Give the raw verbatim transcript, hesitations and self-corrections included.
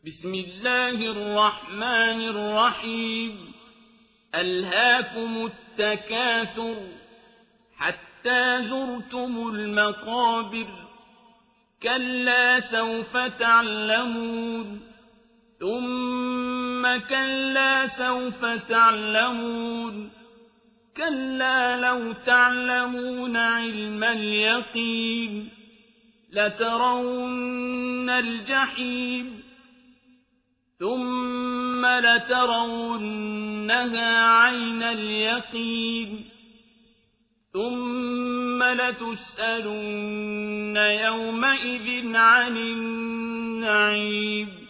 بسم الله الرحمن الرحيم ألهاكم التكاثر حتى زرتم المقابر كلا سوف تعلمون ثم كلا سوف تعلمون كلا لو تعلمون علم اليقين لترون الجحيم ثم لترونها عين اليقين ثم لتسألن يومئذ عن النعيم